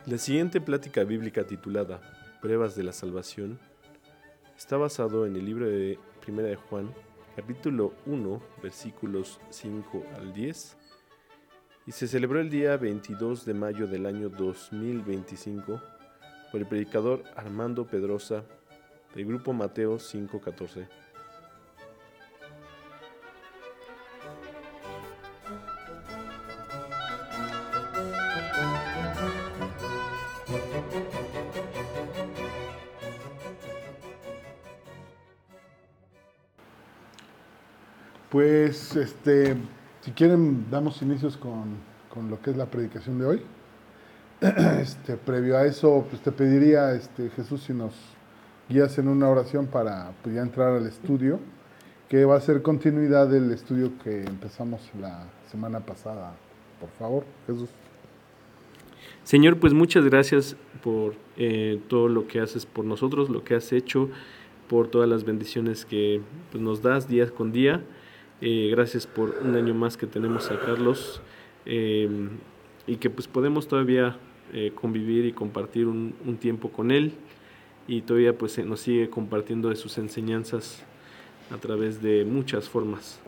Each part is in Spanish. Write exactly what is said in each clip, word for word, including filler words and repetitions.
La siguiente plática bíblica titulada Pruebas de la Salvación está basado en el libro de Primera de Juan, capítulo uno, versículos cinco al diez, y se celebró el día veintidós de mayo del año dos mil veinticinco por el predicador Armando Pedrosa del grupo Mateo cinco catorce. Pues, este, si quieren, damos inicios con, con lo que es la predicación de hoy. Este, previo a eso, pues te pediría, este, Jesús, si nos guías en una oración para pues, ya entrar al estudio, que va a ser continuidad del estudio que empezamos la semana pasada. Por favor, Jesús. Señor, pues muchas gracias por eh, todo lo que haces por nosotros, lo que has hecho, por todas las bendiciones que pues, nos das día con día. Eh, gracias por un año más que tenemos a Carlos eh, y que pues podemos todavía eh, convivir y compartir un, un tiempo con él, y todavía pues nos sigue compartiendo de sus enseñanzas a través de muchas formas.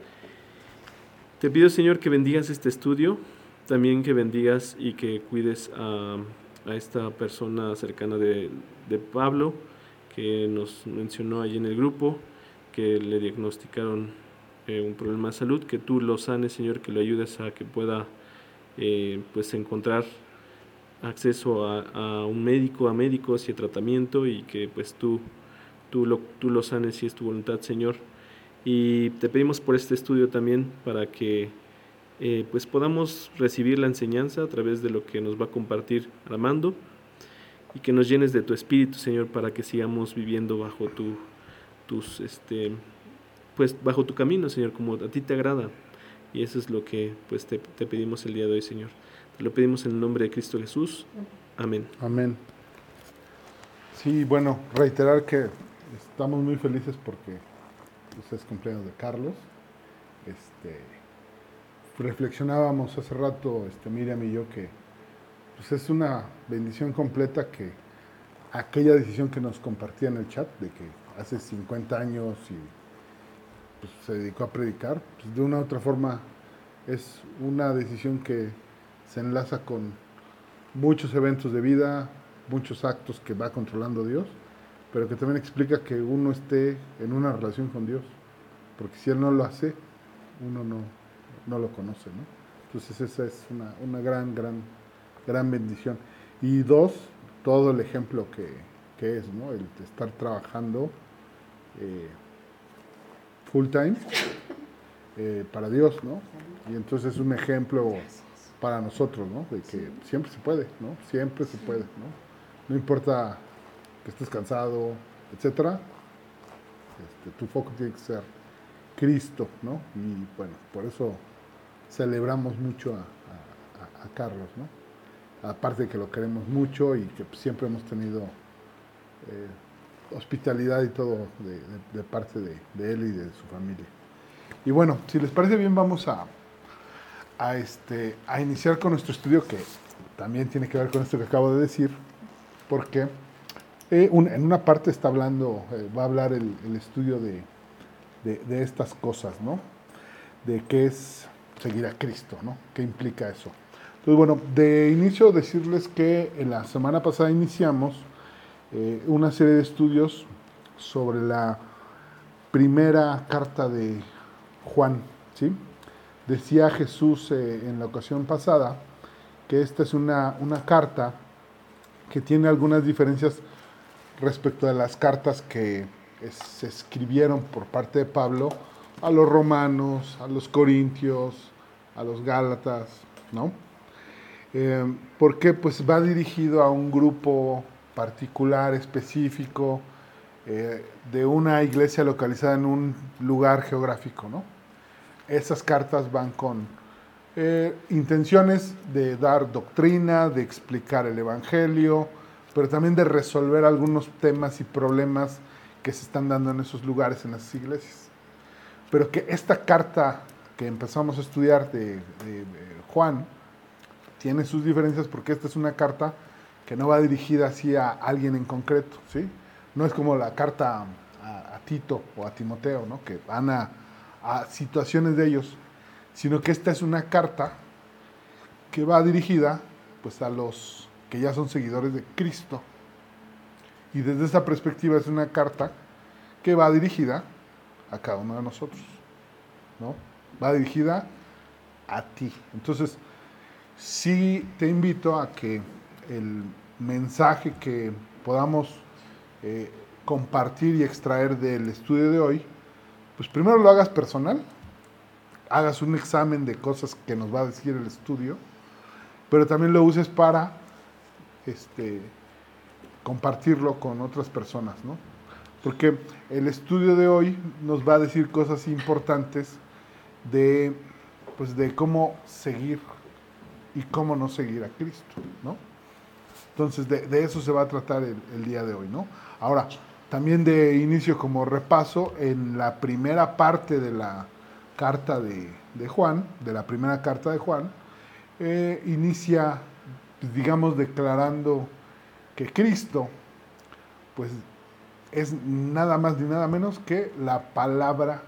Te pido, Señor, que bendigas este estudio, también que bendigas y que cuides a, a esta persona cercana de, de Pablo, que nos mencionó allí en el grupo, que le diagnosticaron eh, un problema de salud, que tú lo sanes, Señor, que lo ayudes a que pueda eh, pues encontrar acceso a, a un médico, a médicos y a tratamiento, y que pues tú, tú, lo, tú lo sanes si es tu voluntad, Señor. Y te pedimos por este estudio también para que eh, pues podamos recibir la enseñanza a través de lo que nos va a compartir Armando, y que nos llenes de tu espíritu, Señor, para que sigamos viviendo bajo tu, tus, este, pues bajo tu camino, Señor, como a ti te agrada. Y eso es lo que pues te, te pedimos el día de hoy, Señor. Te lo pedimos en el nombre de Cristo Jesús. Amén. Amén. Sí, bueno, reiterar que estamos muy felices porque pues, es cumpleaños de Carlos. Este, reflexionábamos hace rato, este, Miriam y yo, que pues, es una bendición completa que aquella decisión que nos compartía en el chat de que hace cincuenta años y pues, se dedicó a predicar, pues, de una u otra forma es una decisión que se enlaza con muchos eventos de vida, muchos actos que va controlando Dios, pero que también explica que uno esté en una relación con Dios, porque si Él no lo hace, uno no, no lo conoce, ¿no? Entonces esa es una, una gran, gran, gran bendición. Y dos, todo el ejemplo que, que es, ¿no? El de estar trabajando eh, full time eh, para Dios, ¿no? Y entonces es un ejemplo para nosotros, ¿no? De que siempre se puede, ¿no? Siempre se puede, ¿no? No importa que estés cansado, etcétera. Este, tu foco tiene que ser Cristo, ¿no? Y bueno, por eso celebramos mucho a, a, a Carlos, ¿no? Aparte de que lo queremos mucho y que siempre hemos tenido eh, hospitalidad y todo de, de, de parte de, de él y de su familia. Y bueno, si les parece bien, vamos a, a, este, a iniciar con nuestro estudio, que también tiene que ver con esto que acabo de decir, porque eh, un, en una parte está hablando, eh, va a hablar el, el estudio de, de, de estas cosas, ¿no? De qué es seguir a Cristo, ¿no? ¿Qué implica eso? Entonces, bueno, de inicio decirles que en la semana pasada iniciamos eh, una serie de estudios sobre la primera carta de Juan, ¿sí? Decía Jesús eh, en la ocasión pasada que esta es una, una carta que tiene algunas diferencias respecto a las cartas que es, se escribieron por parte de Pablo a los romanos, a los corintios, a los gálatas, ¿no? Eh, porque pues va dirigido a un grupo particular, específico, eh, de una iglesia localizada en un lugar geográfico, ¿no? Esas cartas van con eh, intenciones de dar doctrina, de explicar el evangelio, pero también de resolver algunos temas y problemas que se están dando en esos lugares, en esas iglesias. Pero que esta carta que empezamos a estudiar de, de, de Juan tiene sus diferencias, porque esta es una carta que no va dirigida así a alguien en concreto, ¿sí? No es como la carta a, a Tito o a Timoteo, ¿no? Que van a, a situaciones de ellos, sino que esta es una carta que va dirigida pues a los que ya son seguidores de Cristo. Y desde esa perspectiva es una carta que va dirigida a cada uno de nosotros, ¿no? Va dirigida a ti. Entonces, sí te invito a que el mensaje que podamos eh, compartir y extraer del estudio de hoy, pues primero lo hagas personal, hagas un examen de cosas que nos va a decir el estudio, pero también lo uses para este, compartirlo con otras personas, ¿no? Porque el estudio de hoy nos va a decir cosas importantes de, pues, de cómo seguir y cómo no seguir a Cristo, ¿no? Entonces, de, de eso se va a tratar el, el día de hoy, ¿no? Ahora, también de inicio como repaso, en la primera parte de la carta de, de Juan, de la primera carta de Juan, eh, inicia, digamos, declarando que Cristo, pues, es nada más ni nada menos que la palabra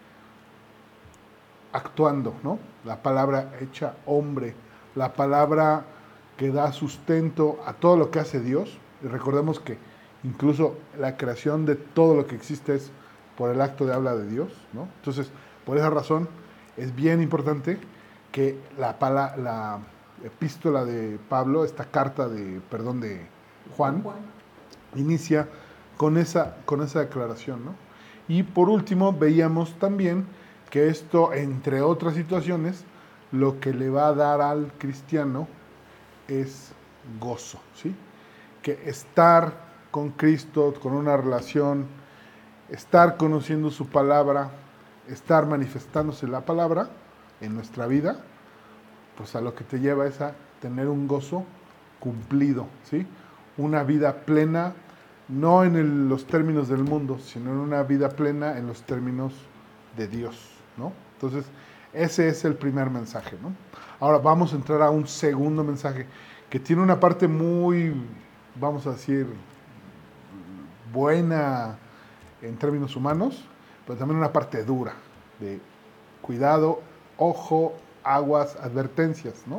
actuando, ¿no? La palabra hecha hombre, la palabra que da sustento a todo lo que hace Dios. Y recordemos que incluso la creación de todo lo que existe es por el acto de habla de Dios, ¿no? Entonces, por esa razón, es bien importante que la, la epístola de Pablo, esta carta de, perdón, de Juan, Juan. inicia con esa, con esa declaración, ¿no? Y por último, veíamos también que esto, entre otras situaciones, lo que le va a dar al cristiano es gozo, ¿sí? Que estar con Cristo, con una relación, estar conociendo su palabra, estar manifestándose la palabra en nuestra vida, pues a lo que te lleva es a tener un gozo cumplido, ¿sí? Una vida plena, no en el, los términos del mundo, sino en una vida plena en los términos de Dios, ¿no? Entonces, ese es el primer mensaje, ¿no? Ahora vamos a entrar a un segundo mensaje que tiene una parte muy, vamos a decir, buena en términos humanos, pero también una parte dura de cuidado, ojo, aguas, advertencias, ¿no?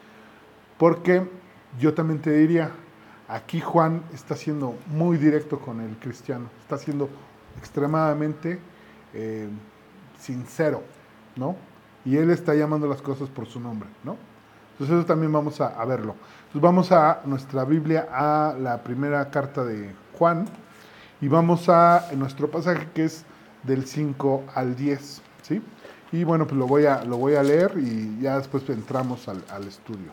Porque yo también te diría, aquí Juan está siendo muy directo con el cristiano, está siendo extremadamente eh, sincero, ¿no? Y él está llamando las cosas por su nombre, ¿no? Entonces eso también vamos a, a verlo. Entonces vamos a nuestra Biblia, a la primera carta de Juan, y vamos a nuestro pasaje que es del cinco al diez, ¿sí? Y bueno, pues lo voy a, lo voy a leer y ya después entramos al, al estudio.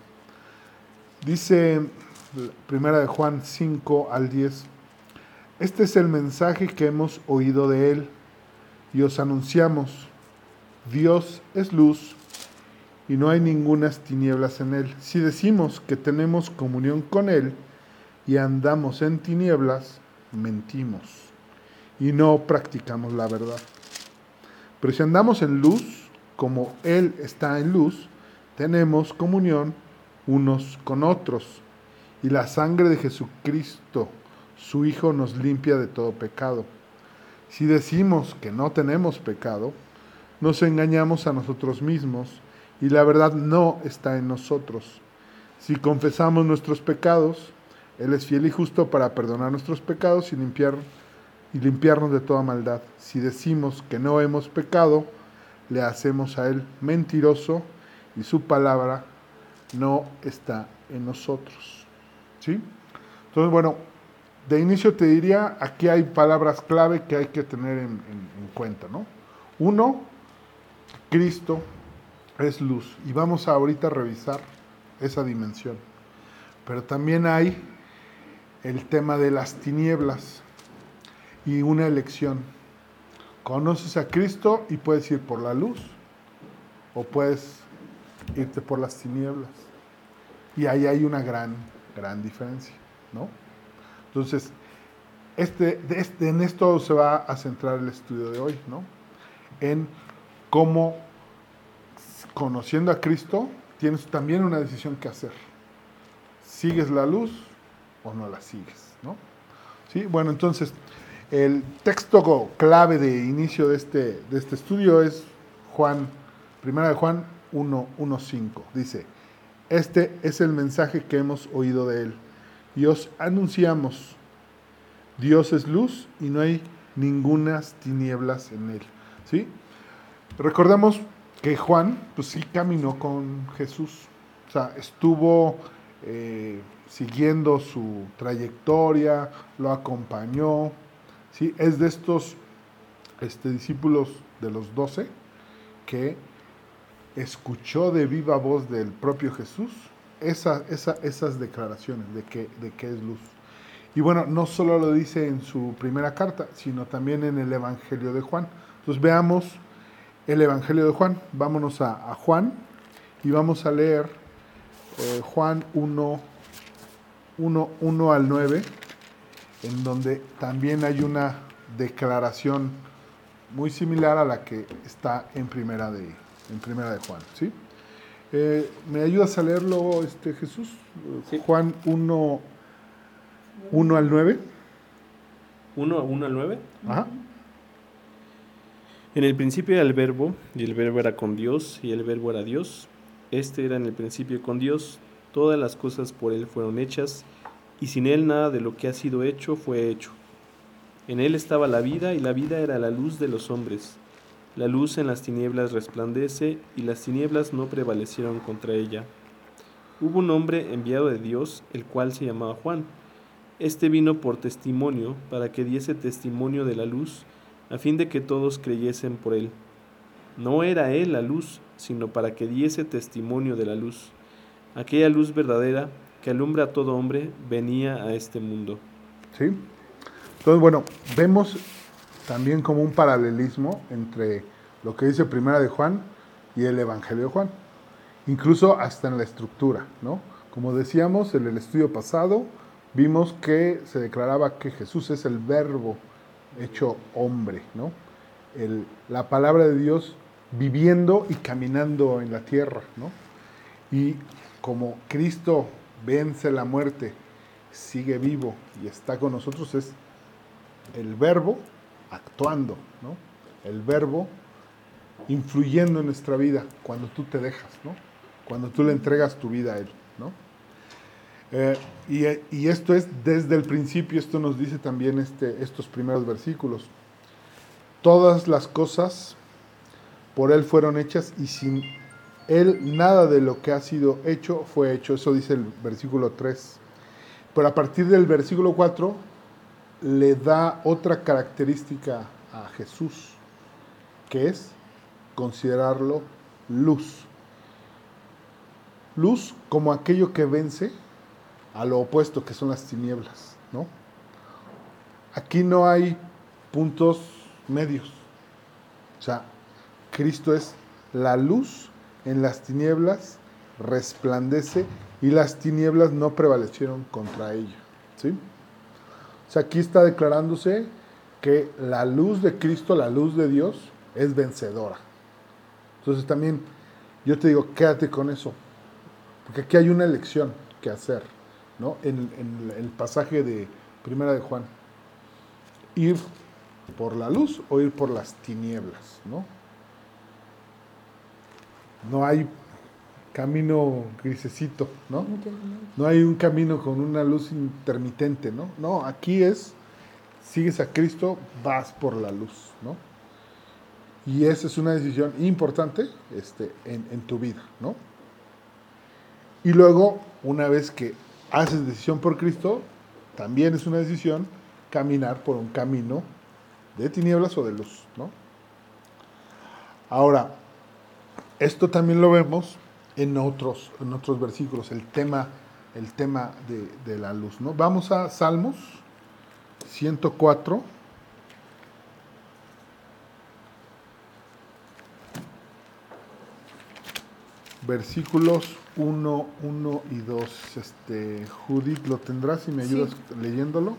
Dice primera de Juan cinco al diez, este es el mensaje que hemos oído de él y os anunciamos, Dios es luz y no hay ningunas tinieblas en él. Si decimos que tenemos comunión con él y andamos en tinieblas, mentimos y no practicamos la verdad. Pero si andamos en luz, como él está en luz, tenemos comunión unos con otros. Y la sangre de Jesucristo, su Hijo, nos limpia de todo pecado. Si decimos que no tenemos pecado, nos engañamos a nosotros mismos y la verdad no está en nosotros. Si confesamos nuestros pecados, Él es fiel y justo para perdonar nuestros pecados y limpiar, y limpiarnos de toda maldad. Si decimos que no hemos pecado, le hacemos a Él mentiroso y su palabra no está en nosotros. ¿Sí? Entonces, bueno, de inicio te diría, aquí hay palabras clave que hay que tener en, en, en cuenta, ¿no? Uno, Cristo es luz. Y vamos a ahorita revisar esa dimensión. Pero también hay el tema de las tinieblas y una elección. Conoces a Cristo y puedes ir por la luz o puedes irte por las tinieblas. Y ahí hay una gran, gran diferencia, ¿no? Entonces, este, este, en esto se va a centrar el estudio de hoy, ¿no? En cómo, conociendo a Cristo, tienes también una decisión que hacer. ¿Sigues la luz o no la sigues, ¿no? Sí, bueno, entonces, el texto clave de inicio de este, de este estudio es Juan, primera de Juan uno, uno, cinco. Dice, este es el mensaje que hemos oído de él y os anunciamos, Dios es luz y no hay ningunas tinieblas en él, ¿sí? Recordemos que Juan, pues sí caminó con Jesús, o sea, estuvo eh, siguiendo su trayectoria, lo acompañó, ¿sí? Es de estos este, discípulos de los doce que escuchó de viva voz del propio Jesús esa, esa, esas declaraciones de que, de que es luz. Y bueno, no solo lo dice en su primera carta, sino también en el Evangelio de Juan. Entonces veamos el Evangelio de Juan. Vámonos a, a Juan y vamos a leer eh, Juan uno, uno, uno al nueve, en donde también hay una declaración muy similar a la que está en primera de, en primera de Juan, ¿sí? Eh, ¿Me ayudas a leerlo, este, Jesús? Sí. Juan uno, uno al nueve. uno, uno al nueve. Ajá. En el principio era el Verbo, y el Verbo era con Dios, y el Verbo era Dios. Este era en el principio con Dios. Todas las cosas por él fueron hechas, y sin él nada de lo que ha sido hecho fue hecho. En él estaba la vida, y la vida era la luz de los hombres. La luz en las tinieblas resplandece, y las tinieblas no prevalecieron contra ella. Hubo un hombre enviado de Dios, el cual se llamaba Juan. Este vino por testimonio, para que diese testimonio de la luz, a fin de que todos creyesen por él. No era él la luz, sino para que diese testimonio de la luz. Aquella luz verdadera, que alumbra a todo hombre, venía a este mundo. ¿Sí? Entonces, bueno, vemos también como un paralelismo entre lo que dice Primera de Juan y el Evangelio de Juan. Incluso hasta en la estructura, ¿no? Como decíamos en el estudio pasado, vimos que se declaraba que Jesús es el Verbo hecho hombre, ¿no? El, la palabra de Dios viviendo y caminando en la tierra, ¿no? Y como Cristo vence la muerte, sigue vivo y está con nosotros, es el Verbo actuando, ¿no? El Verbo influyendo en nuestra vida cuando tú te dejas, ¿no? Cuando tú le entregas tu vida a Él, ¿no? Eh, y, y esto es desde el principio, esto nos dice también este, estos primeros versículos. Todas las cosas por Él fueron hechas y sin Él nada de lo que ha sido hecho fue hecho. Eso dice el versículo tres. Pero a partir del versículo cuatro le da otra característica a Jesús, que es considerarlo luz. Luz como aquello que vence a lo opuesto, que son las tinieblas, ¿no? Aquí no hay puntos medios. O sea, Cristo es la luz en las tinieblas, resplandece y las tinieblas no prevalecieron contra ella, ¿sí? O sea, aquí está declarándose que la luz de Cristo, la luz de Dios, es vencedora. Entonces también yo te digo, quédate con eso, porque aquí hay una elección que hacer, ¿no? En, en el pasaje de Primera de Juan, ir por la luz o ir por las tinieblas, ¿no? No hay camino grisecito, ¿no? No hay un camino con una luz intermitente, ¿no? No, aquí es, sigues a Cristo, vas por la luz, ¿no? Y esa es una decisión importante este, en, en tu vida, ¿no? Y luego, una vez que haces decisión por Cristo, también es una decisión caminar por un camino de tinieblas o de luz, ¿no? Ahora, esto también lo vemos en otros, en otros versículos, el tema, el tema de, de la luz, ¿no? Vamos a Salmos ciento cuatro. Versículos uno, uno y dos. Este, Judith, ¿lo tendrás si me ayudas sí. leyéndolo?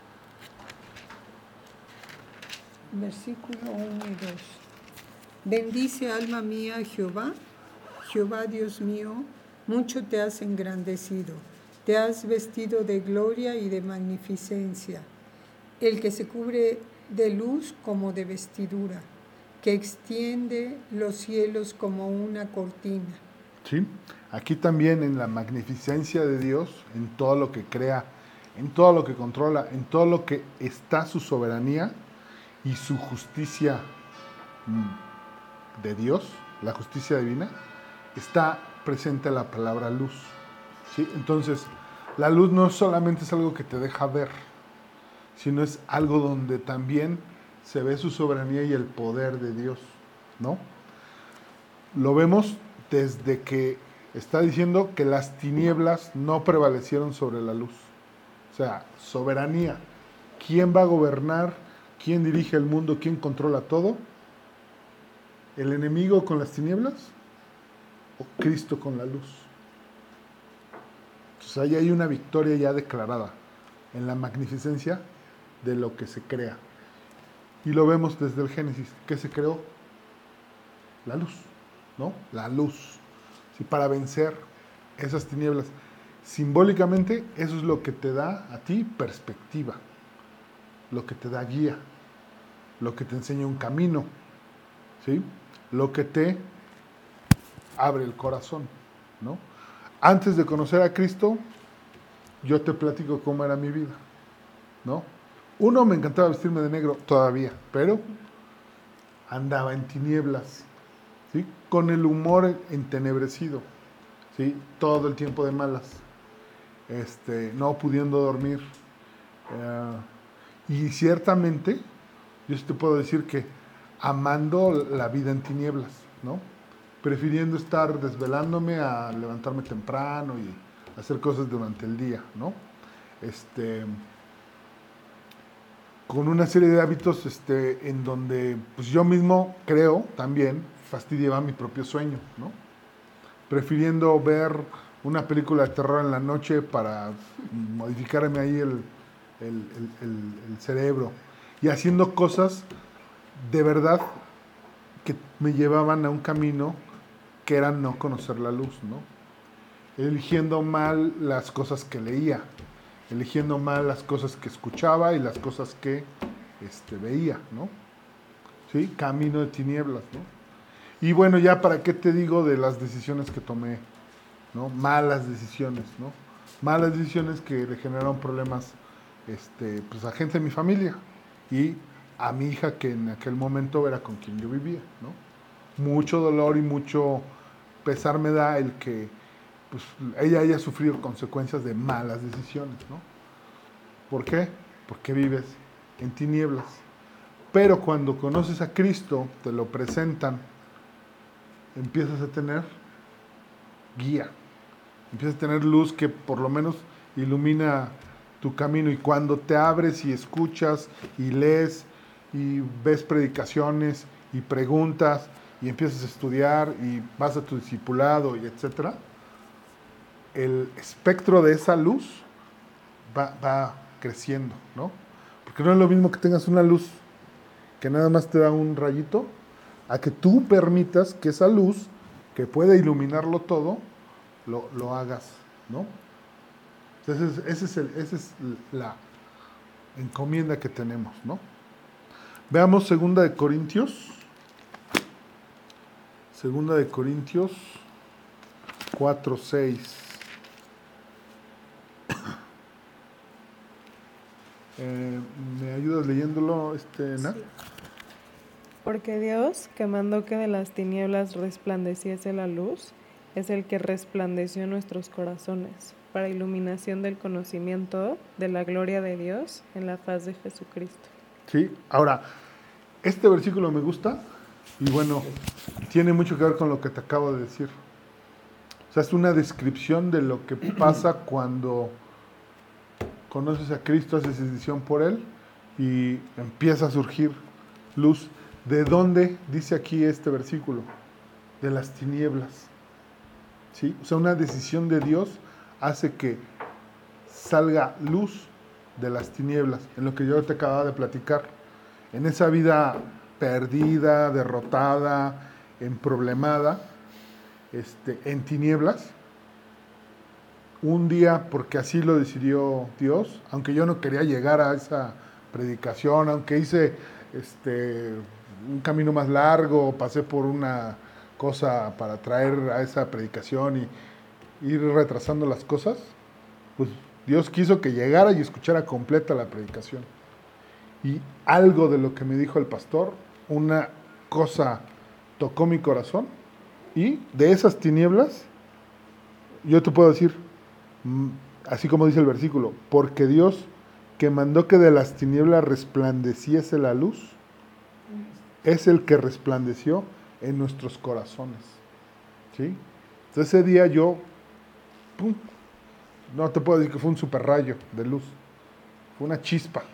Versículo uno y dos. Bendice alma mía Jehová, Jehová Dios mío, mucho te has engrandecido. te has vestido de gloria y de magnificencia, el que se cubre de luz como de vestidura, que extiende los cielos como una cortina. ¿Sí? Aquí también en la magnificencia de Dios, en todo lo que crea, en todo lo que controla, en todo lo que está su soberanía y su justicia de Dios, la justicia divina, está presente la palabra luz. ¿Sí? Entonces, la luz no solamente es algo que te deja ver, sino es algo donde también se ve su soberanía y el poder de Dios, ¿no? Lo vemos desde que está diciendo que las tinieblas no prevalecieron sobre la luz. O sea, soberanía. ¿Quién va a gobernar? ¿Quién dirige el mundo? ¿Quién controla todo? ¿El enemigo con las tinieblas o Cristo con la luz? Entonces ahí hay una victoria ya declarada en la magnificencia de lo que se crea. Y lo vemos desde el Génesis. ¿Qué se creó? La luz, ¿no? La luz. ¿Sí? Para vencer esas tinieblas. Simbólicamente, eso es lo que te da a ti perspectiva, lo que te da guía, lo que te enseña un camino, ¿sí? Lo que te abre el corazón, ¿no? Antes de conocer a Cristo, yo te platico cómo era mi vida, ¿no? Uno, me encantaba vestirme de negro todavía, pero andaba en tinieblas, ¿sí? Con el humor entenebrecido, ¿sí? Todo el tiempo de malas, este, no pudiendo dormir. Uh, y ciertamente, yo sí te puedo decir que amando la vida en tinieblas, ¿no? Prefiriendo estar desvelándome a levantarme temprano y hacer cosas durante el día, ¿no? Este, con una serie de hábitos este, en donde pues yo mismo creo también fastidiaba mi propio sueño, ¿no? Prefiriendo ver una película de terror en la noche para modificarme ahí el, el, el, el, el cerebro y haciendo cosas de verdad que me llevaban a un camino que era no conocer la luz, ¿no? Eligiendo mal las cosas que leía, eligiendo mal las cosas que escuchaba y las cosas que este, veía, ¿no? ¿Sí? Camino de tinieblas, ¿no? Y bueno, ya para qué te digo de las decisiones que tomé, ¿no? Malas decisiones, ¿no? Malas decisiones que le generaron problemas este, pues, a gente de mi familia y a mi hija que en aquel momento era con quien yo vivía, ¿no? Mucho dolor y mucho pesar me da el que pues, ella haya sufrido consecuencias de malas decisiones, ¿no? ¿Por qué? Porque vives en tinieblas. Pero cuando conoces a Cristo, te lo presentan, empiezas a tener guía, empiezas a tener luz que por lo menos ilumina tu camino. Y cuando te abres y escuchas y lees y ves predicaciones y preguntas y empiezas a estudiar y vas a tu discipulado y etcétera, el espectro de esa luz va, va creciendo, ¿no? Porque no es lo mismo que tengas una luz que nada más te da un rayito, a que tú permitas que esa luz, que puede iluminarlo todo, lo, lo hagas, ¿no? Entonces, esa es, el, esa es la encomienda que tenemos, ¿no? Veamos segunda de Corintios. Segunda de Corintios cuatro, seis. Eh, ¿Me ayudas leyéndolo, este, Nat? Sí. Porque Dios, que mandó que de las tinieblas resplandeciese la luz, es el que resplandeció nuestros corazones, para iluminación del conocimiento de la gloria de Dios en la faz de Jesucristo. Sí, ahora, este versículo me gusta y bueno, tiene mucho que ver con lo que te acabo de decir. O sea, es una descripción de lo que pasa cuando conoces a Cristo, haces decisión por Él y empieza a surgir luz. ¿De dónde dice aquí este versículo? De las tinieblas. ¿Sí? O sea, una decisión de Dios hace que salga luz de las tinieblas, en lo que yo te acababa de platicar. En esa vida perdida, derrotada, emproblemada, este, en tinieblas, un día, porque así lo decidió Dios, aunque yo no quería llegar a esa predicación, aunque hice este, un camino más largo, pasé por una cosa para traer a esa predicación y ir retrasando las cosas, pues Dios quiso que llegara y escuchara completa la predicación. Y algo de lo que me dijo el pastor, una cosa tocó mi corazón, y de esas tinieblas, yo te puedo decir, así como dice el versículo, porque Dios que mandó que de las tinieblas resplandeciese la luz, es el que resplandeció en nuestros corazones. ¿Sí? Entonces ese día yo, pum, no te puedo decir que fue un super rayo de luz, fue una chispa.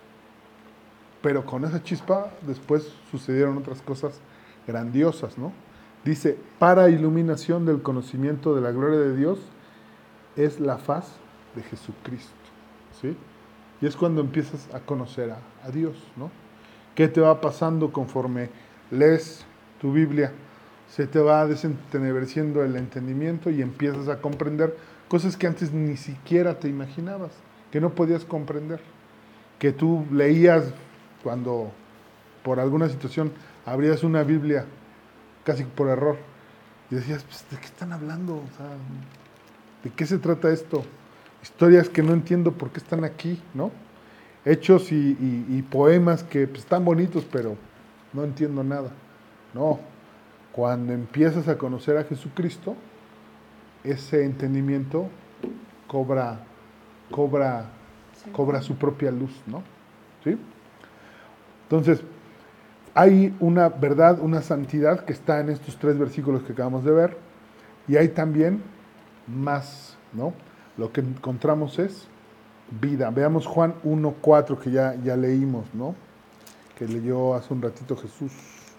Pero con esa chispa después sucedieron otras cosas grandiosas, ¿no? Dice, para iluminación del conocimiento de la gloria de Dios es la faz de Jesucristo, ¿sí? Y es cuando empiezas a conocer a, a Dios, ¿no? ¿Qué te va pasando conforme lees tu Biblia? Se te va desentenebreciendo el entendimiento y empiezas a comprender cosas que antes ni siquiera te imaginabas, que no podías comprender, que tú leías cuando por alguna situación abrías una Biblia casi por error y decías, pues, ¿de qué están hablando? O sea, ¿de qué se trata esto? Historias que no entiendo por qué están aquí, ¿no? Hechos y, y, y poemas que pues, están bonitos, pero no entiendo nada. No, cuando empiezas a conocer a Jesucristo, ese entendimiento cobra, cobra, sí. cobra su propia luz, ¿no? ¿Sí? Entonces, hay una verdad, una santidad que está en estos tres versículos que acabamos de ver, y hay también más, ¿no? Lo que encontramos es vida. Veamos Juan uno cuatro, que ya, ya leímos, ¿no? Que leyó hace un ratito Jesús.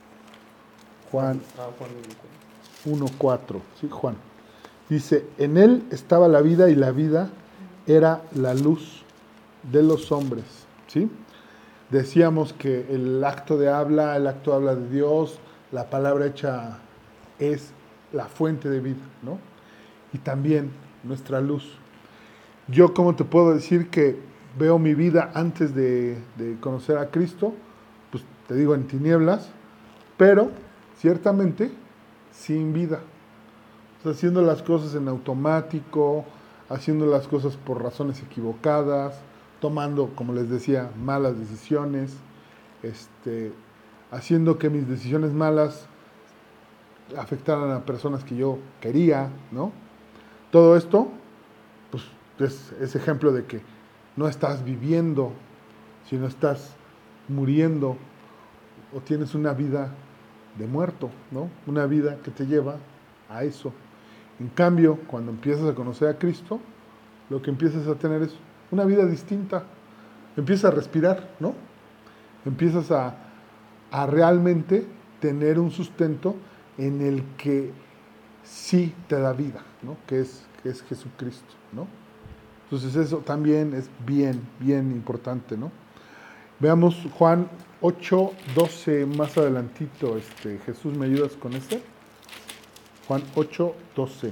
Juan uno cuatro, ¿sí? Juan. Dice, en él estaba la vida y la vida era la luz de los hombres, ¿sí? Decíamos que el acto de habla, el acto de habla de Dios, la palabra hecha es la fuente de vida, ¿no? Y también nuestra luz. Yo, ¿cómo te puedo decir que veo mi vida antes de, de conocer a Cristo? Pues te digo, en tinieblas, pero ciertamente sin vida. O sea, haciendo las cosas en automático, haciendo las cosas por razones equivocadas, tomando, como les decía, malas decisiones, este, haciendo que mis decisiones malas afectaran a personas que yo quería, ¿no? Todo esto, pues, es, es ejemplo de que no estás viviendo, sino estás muriendo, o tienes una vida de muerto, ¿no? Una vida que te lleva a eso. En cambio, cuando empiezas a conocer a Cristo, lo que empiezas a tener es una vida distinta. Empiezas a respirar, ¿no? Empiezas a, a realmente tener un sustento en el que sí te da vida, ¿no? Que es, que es Jesucristo, ¿no? Entonces eso también es bien, bien importante, ¿no? Veamos Juan ocho doce, más adelantito. Este, Jesús, ¿me ayudas con este? Juan ocho doce.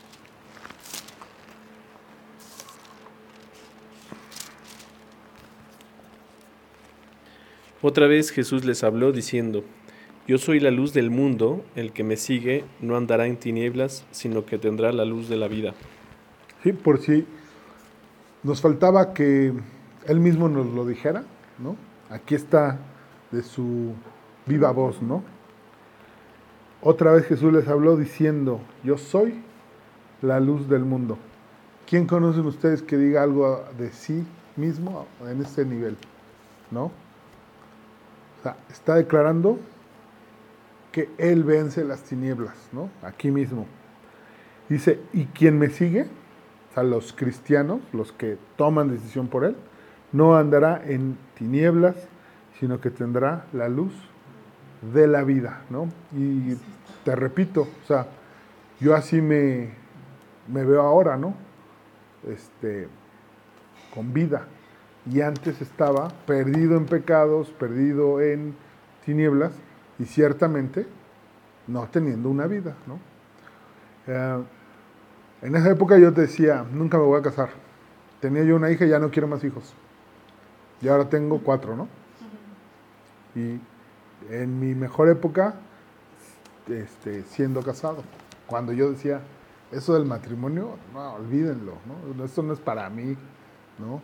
Otra vez Jesús les habló diciendo, yo soy la luz del mundo, el que me sigue no andará en tinieblas, sino que tendrá la luz de la vida. Sí, por si nos faltaba que Él mismo nos lo dijera, ¿no? Aquí está de su viva voz, ¿no? Otra vez Jesús les habló diciendo, yo soy la luz del mundo. ¿Quién conocen ustedes que diga algo de sí mismo en este nivel? ¿No? O sea, está declarando que Él vence las tinieblas, ¿no? Aquí mismo. Dice, ¿y quién me sigue? O sea, los cristianos, los que toman decisión por Él, no andará en tinieblas, sino que tendrá la luz de la vida, ¿no? Y te repito, o sea, yo así me, me veo ahora, ¿no? Este, con vida. Y antes estaba perdido en pecados, perdido en tinieblas, y ciertamente no teniendo una vida, ¿no? Eh, En esa época yo te decía, nunca me voy a casar. Tenía yo una hija y ya no quiero más hijos. Y ahora tengo cuatro, ¿no? Y en mi mejor época, este, siendo casado, cuando yo decía, eso del matrimonio, no, olvídenlo, ¿no? Esto no es para mí, ¿no?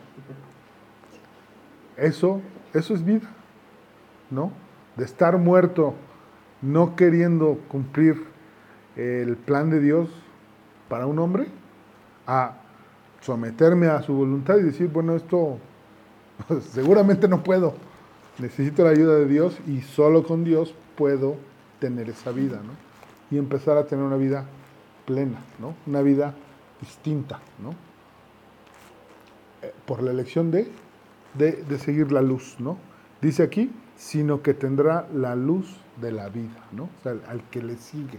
Eso, eso es vida, ¿no? De estar muerto, no queriendo cumplir el plan de Dios para un hombre, a someterme a su voluntad y decir, bueno, esto seguramente no puedo, necesito la ayuda de Dios y solo con Dios puedo tener esa vida, ¿no? Y empezar a tener una vida plena, ¿no? Una vida distinta, ¿no? Eh, por la elección de, de, de seguir la luz, ¿no? Dice aquí, sino que tendrá la luz de la vida, ¿no? O sea, al, al que le sigue.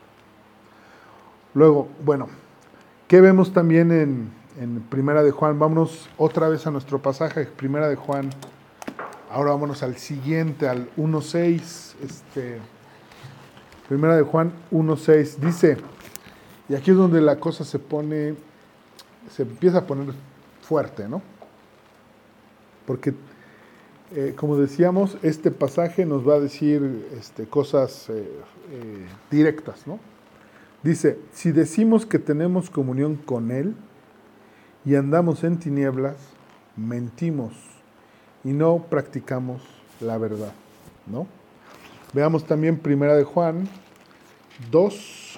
Luego, bueno, ¿qué vemos también en, en Primera de Juan? Vámonos otra vez a nuestro pasaje, Primera de Juan. Ahora vámonos al siguiente, al uno seis. Este, Primera de Juan uno seis. Dice, y aquí es donde la cosa se pone, se empieza a poner fuerte, ¿no? Porque, eh, como decíamos, este pasaje nos va a decir este, cosas eh, eh, directas, ¿no? Dice, si decimos que tenemos comunión con Él y andamos en tinieblas, mentimos y no practicamos la verdad, ¿no? Veamos también Primera de Juan dos,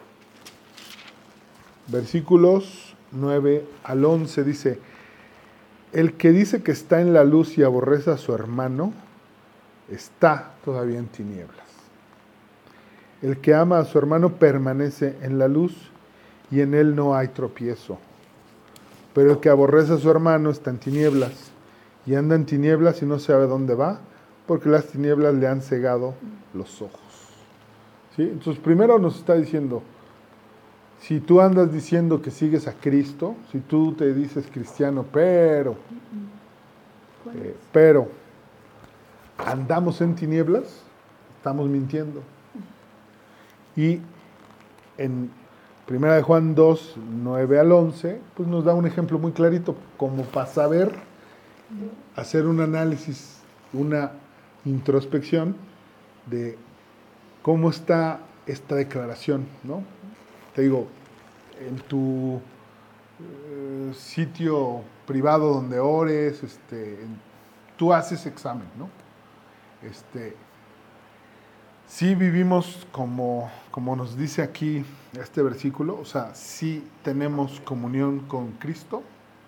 versículos nueve al once, dice, el que dice que está en la luz y aborrece a su hermano, está todavía en tinieblas. El que ama a su hermano permanece en la luz y en él no hay tropiezo. Pero el que aborrece a su hermano está en tinieblas y anda en tinieblas y no sabe dónde va, porque las tinieblas le han cegado los ojos. ¿Sí? Entonces, primero nos está diciendo, si tú andas diciendo que sigues a Cristo, si tú te dices cristiano, pero, eh, pero andamos en tinieblas, estamos mintiendo. Y en Primera de Juan dos, nueve al once, pues nos da un ejemplo muy clarito, como para saber hacer un análisis, una introspección de cómo está esta declaración, ¿no? Te digo, en tu eh, sitio privado donde ores, este, tú haces examen, ¿no? Este, sí vivimos como, como nos dice aquí este versículo, o sea, sí tenemos comunión con Cristo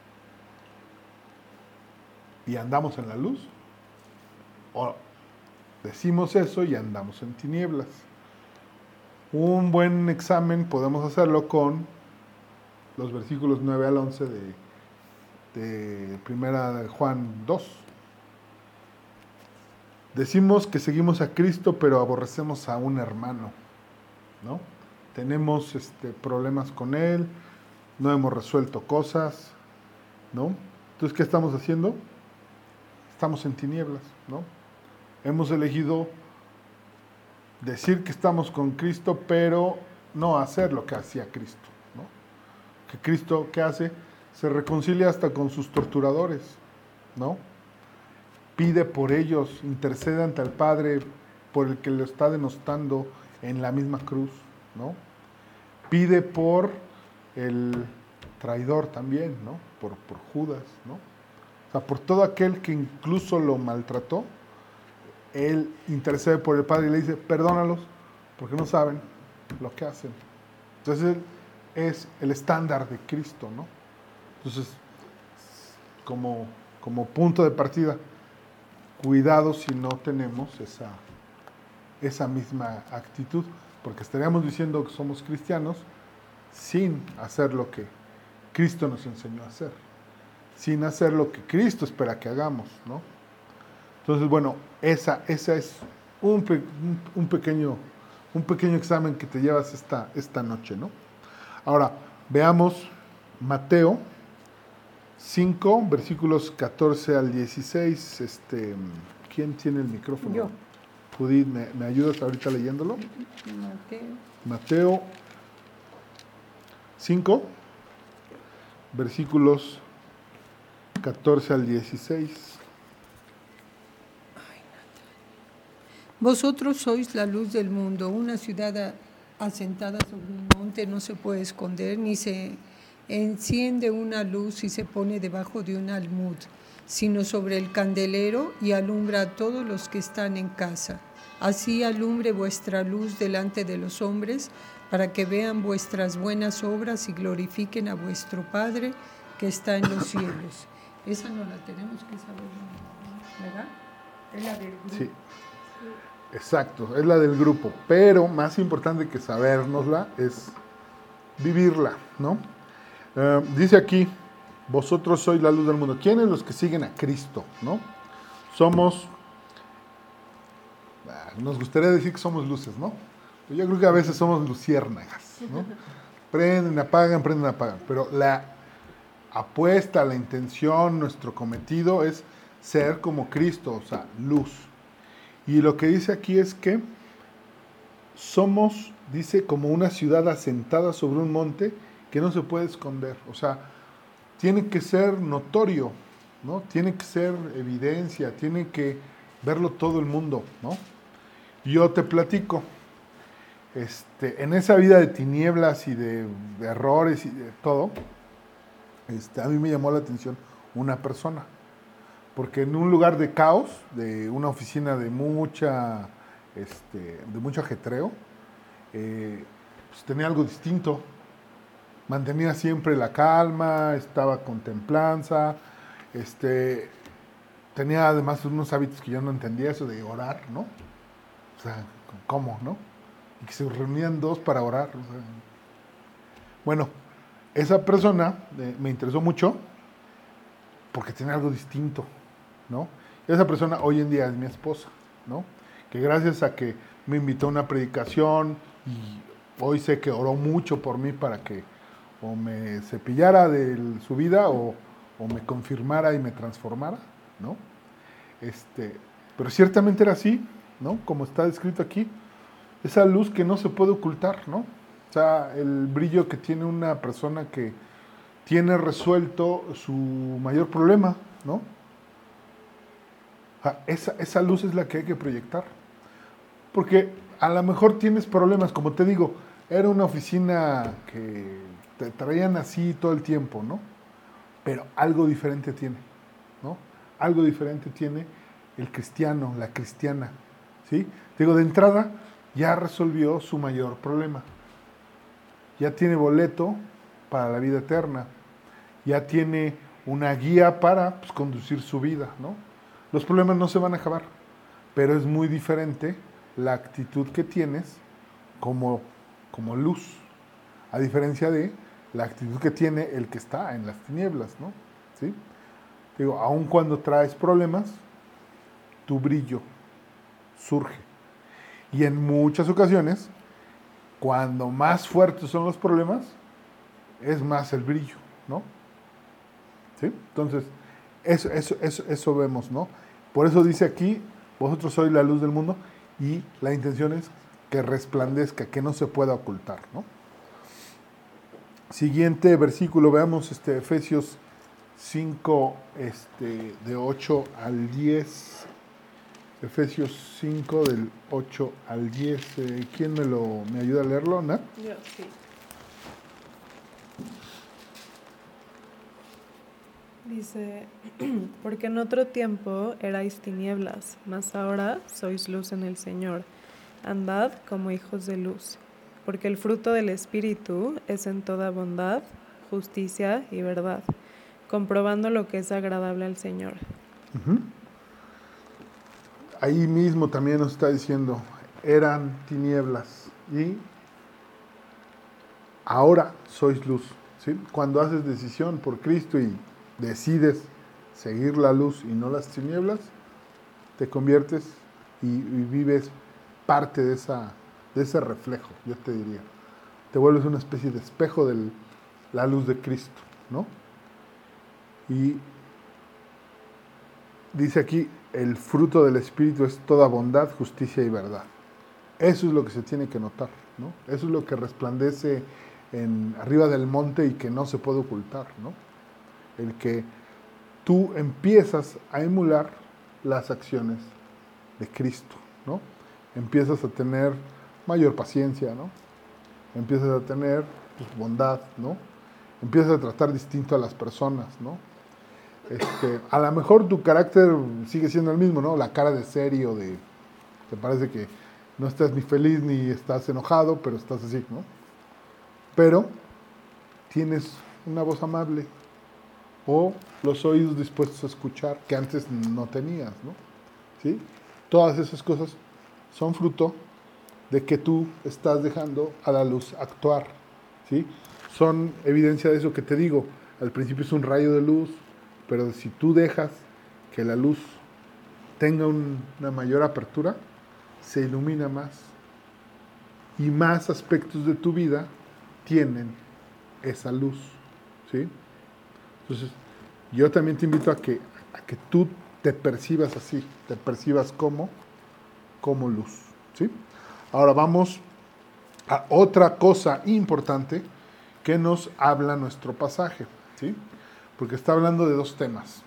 y andamos en la luz, o decimos eso y andamos en tinieblas. Un buen examen podemos hacerlo con los versículos nueve al once de, de Primera de Juan dos. Decimos que seguimos a Cristo, pero aborrecemos a un hermano, ¿no? Tenemos este, problemas con él, no hemos resuelto cosas, ¿no? Entonces, ¿qué estamos haciendo? Estamos en tinieblas, ¿no? Hemos elegido decir que estamos con Cristo, pero no hacer lo que hacía Cristo, ¿no? Que Cristo, ¿qué hace? Se reconcilia hasta con sus torturadores, ¿no? Pide por ellos, intercede ante el Padre por el que lo está denostando en la misma cruz, ¿no? Pide por el traidor también, ¿no? Por, por Judas, ¿no? O sea, por todo aquel que incluso lo maltrató, él intercede por el Padre y le dice, perdónalos, porque no saben lo que hacen. Entonces, es el estándar de Cristo, ¿no? Entonces, como, como punto de partida, cuidado si no tenemos esa, esa misma actitud, porque estaríamos diciendo que somos cristianos sin hacer lo que Cristo nos enseñó a hacer, sin hacer lo que Cristo espera que hagamos, ¿no? Entonces, bueno, esa, esa es un, pe, un, un, pequeño, un pequeño examen que te llevas esta, esta noche, ¿no? Ahora, veamos Mateo cinco, versículos catorce al dieciséis. Este, ¿quién tiene el micrófono? Yo. Judith, ¿me, ¿me ayudas ahorita leyéndolo? Mateo. Mateo cinco, versículos catorce al dieciséis. Vosotros sois la luz del mundo. Una ciudad asentada sobre un monte no se puede esconder, ni se enciende una luz y se pone debajo de un almud, sino sobre el candelero y alumbra a todos los que están en casa. Así alumbre vuestra luz delante de los hombres, para que vean vuestras buenas obras y glorifiquen a vuestro Padre que está en los cielos. Esa no la tenemos que saber, ¿verdad? Es la del grupo. Sí, exacto, es la del grupo, pero más importante que sabérnosla es vivirla, ¿no? Uh, dice aquí, vosotros sois la luz del mundo. ¿Quiénes los que siguen a Cristo, no? Somos, nos gustaría decir que somos luces, ¿no? Yo creo que a veces somos luciérnagas, ¿no? Prenden, apagan, prenden, apagan. Pero la apuesta, la intención, nuestro cometido es ser como Cristo, o sea, luz. Y lo que dice aquí es que somos, dice, como una ciudad asentada sobre un monte que no se puede esconder. O sea, tiene que ser notorio, ¿no? Tiene que ser evidencia, tiene que verlo todo el mundo, ¿no? Yo te platico, este, en esa vida de tinieblas y de, de errores y de todo, este, a mí me llamó la atención una persona, porque en un lugar de caos, de una oficina de mucha, este, de mucho ajetreo, eh, pues tenía algo distinto. Mantenía siempre la calma, estaba con templanza, este, tenía además unos hábitos que yo no entendía, eso de orar, ¿no? O sea, ¿cómo, no? Y que se reunían dos para orar. O sea. Bueno, esa persona eh, me interesó mucho porque tenía algo distinto, ¿no? Y esa persona hoy en día es mi esposa, ¿no? Que gracias a que me invitó a una predicación y hoy sé que oró mucho por mí para que o me cepillara de su vida o, o me confirmara y me transformara, ¿no? Este, pero ciertamente era así, ¿no? Como está descrito aquí, esa luz que no se puede ocultar, ¿no? O sea, el brillo que tiene una persona que tiene resuelto su mayor problema, ¿no? O sea, esa, esa luz es la que hay que proyectar. Porque a lo mejor tienes problemas, como te digo, era una oficina que te traían así todo el tiempo, ¿no? Pero algo diferente tiene, ¿no? Algo diferente tiene el cristiano, la cristiana, ¿sí? Digo, de entrada ya resolvió su mayor problema. Ya tiene boleto para la vida eterna. Ya tiene una guía para pues, conducir su vida, ¿no? Los problemas no se van a acabar, pero es muy diferente la actitud que tienes como, como luz, a diferencia de la actitud que tiene el que está en las tinieblas, ¿no? ¿Sí? Digo, aun cuando traes problemas, tu brillo surge. Y en muchas ocasiones, cuando más fuertes son los problemas, es más el brillo, ¿no? ¿Sí? Entonces, eso, eso, eso, eso vemos, ¿no? Por eso dice aquí, vosotros sois la luz del mundo, y la intención es que resplandezca, que no se pueda ocultar, ¿no? Siguiente versículo, veamos este, Efesios cinco, este, de ocho al diez. Efesios cinco, del ocho al diez. Eh, ¿Quién me lo me ayuda a leerlo, Nat? Yo, sí. Dice, porque en otro tiempo erais tinieblas, mas ahora sois luz en el Señor. Andad como hijos de luz, porque el fruto del Espíritu es en toda bondad, justicia y verdad, comprobando lo que es agradable al Señor. Uh-huh. Ahí mismo también nos está diciendo, eran tinieblas y ahora sois luz, ¿sí? Cuando haces decisión por Cristo y decides seguir la luz y no las tinieblas, te conviertes y, y vives parte de, esa, de ese reflejo, yo te diría. Te vuelves una especie de espejo de la luz de Cristo, ¿no? Y dice aquí, el fruto del Espíritu es toda bondad, justicia y verdad. Eso es lo que se tiene que notar, ¿no? Eso es lo que resplandece en, arriba del monte y que no se puede ocultar, ¿no? El que tú empiezas a emular las acciones de Cristo, ¿no? Empiezas a tener mayor paciencia, ¿no? Empiezas a tener pues, bondad, ¿no? Empiezas a tratar distinto a las personas, ¿no? Este, a lo mejor tu carácter sigue siendo el mismo, ¿no? La cara de serio, de te parece que no estás ni feliz ni estás enojado, pero estás así, ¿no? Pero tienes una voz amable o los oídos dispuestos a escuchar que antes no tenías, ¿no? ¿Sí? Todas esas cosas son fruto de que tú estás dejando a la luz actuar, ¿sí? Son evidencia de eso que te digo. Al principio es un rayo de luz, pero si tú dejas que la luz tenga un, una mayor apertura, se ilumina más y más aspectos de tu vida tienen esa luz, ¿sí? Entonces, yo también te invito a que, a que tú te percibas así, te percibas como, como luz, ¿sí? Ahora vamos a otra cosa importante que nos habla nuestro pasaje, ¿sí? Porque está hablando de dos temas.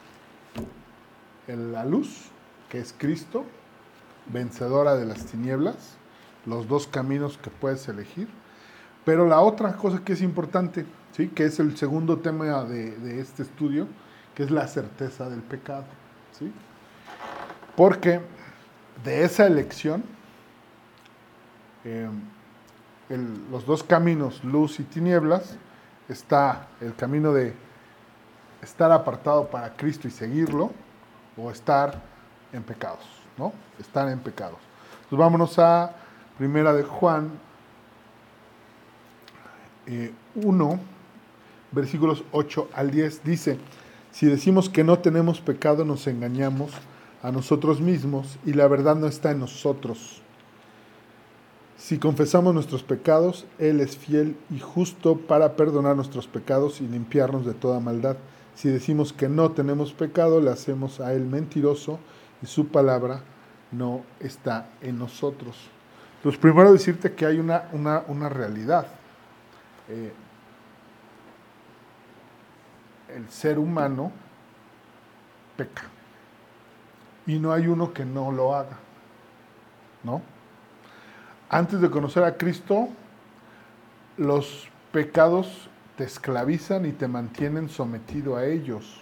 La luz, que es Cristo, vencedora de las tinieblas, los dos caminos que puedes elegir. Pero la otra cosa que es importante, ¿sí? Que es el segundo tema de, de este estudio, que es la certeza del pecado, ¿sí? Porque de esa elección, eh, el, los dos caminos, luz y tinieblas, está el camino de estar apartado para Cristo y seguirlo, o estar en pecados, ¿no? Estar en pecados. Entonces vámonos a Primera de Juan eh, uno, versículos ocho al diez, dice: si decimos que no tenemos pecado, nos engañamos a nosotros mismos y la verdad no está en nosotros. Si confesamos nuestros pecados, Él es fiel y justo para perdonar nuestros pecados y limpiarnos de toda maldad. Si decimos que no tenemos pecado, le hacemos a Él mentiroso y su palabra no está en nosotros. Entonces, primero decirte que hay una, una, una realidad. Eh, el ser humano peca. Y no hay uno que no lo haga, ¿no? Antes de conocer a Cristo, los pecados te esclavizan y te mantienen sometido a ellos.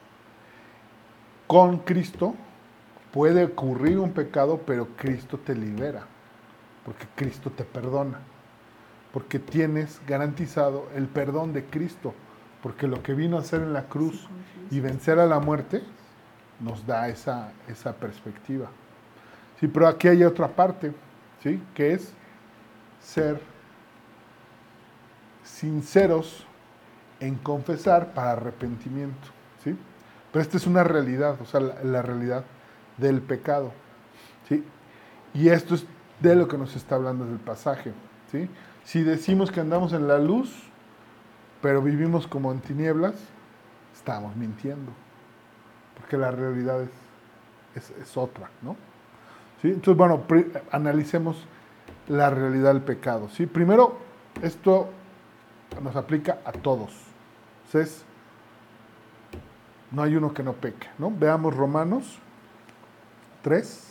Con Cristo puede ocurrir un pecado, pero Cristo te libera, porque Cristo te perdona, porque tienes garantizado el perdón de Cristo, porque lo que vino a hacer en la cruz y vencer a la muerte nos da esa, esa perspectiva. Sí, pero aquí hay otra parte, ¿sí? Que es ser sinceros en confesar para arrepentimiento, ¿sí? Pero esta es una realidad, o sea, la, la realidad del pecado, ¿sí? Y esto es de lo que nos está hablando el pasaje, ¿sí? Si decimos que andamos en la luz, pero vivimos como en tinieblas, estamos mintiendo, porque la realidad es, es, es otra, ¿no? ¿Sí? Entonces, bueno, pre- analicemos la realidad del pecado, ¿sí? Primero, esto nos aplica a todos. Entonces, no hay uno que no peque, ¿no? Veamos Romanos tres.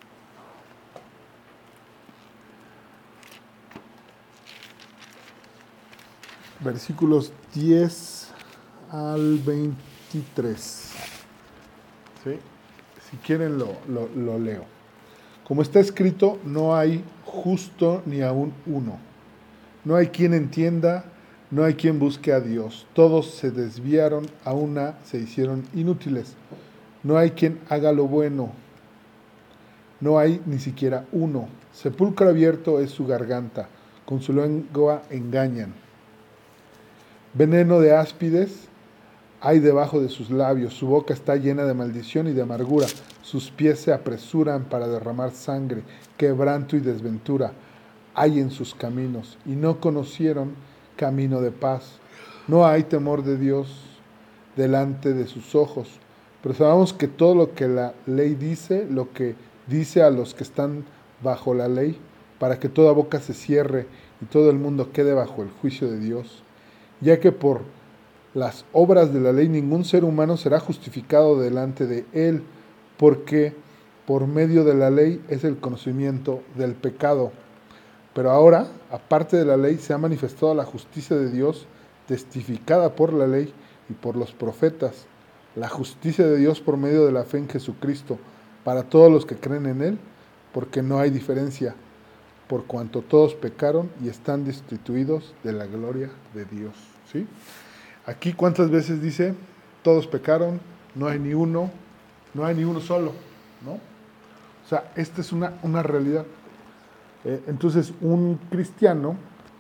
Versículos diez al veintitrés. ¿Sí? Si quieren lo, lo, lo leo. Como está escrito, no hay justo ni aún uno. No hay quien entienda, no hay quien busque a Dios. Todos se desviaron, a una se hicieron inútiles. No hay quien haga lo bueno. No hay ni siquiera uno. Sepulcro abierto es su garganta. Con su lengua engañan. Veneno de áspides hay debajo de sus labios. Su boca está llena de maldición y de amargura. Sus pies se apresuran para derramar sangre. Quebranto y desventura hay en sus caminos. Y no conocieron camino de paz. No hay temor de Dios delante de sus ojos. Pero sabemos que todo lo que la ley dice, lo que dice a los que están bajo la ley, para que toda boca se cierre y todo el mundo quede bajo el juicio de Dios, ya que por las obras de la ley ningún ser humano será justificado delante de Él, porque por medio de la ley es el conocimiento del pecado. Pero ahora, aparte de la ley, se ha manifestado la justicia de Dios, testificada por la ley y por los profetas, la justicia de Dios por medio de la fe en Jesucristo, para todos los que creen en Él, porque no hay diferencia, por cuanto todos pecaron y están destituidos de la gloria de Dios. ¿Sí? Aquí, ¿cuántas veces dice? Todos pecaron, no hay ni uno, no hay ni uno solo, ¿no? O sea, esta es una, una realidad. Eh, entonces, un cristiano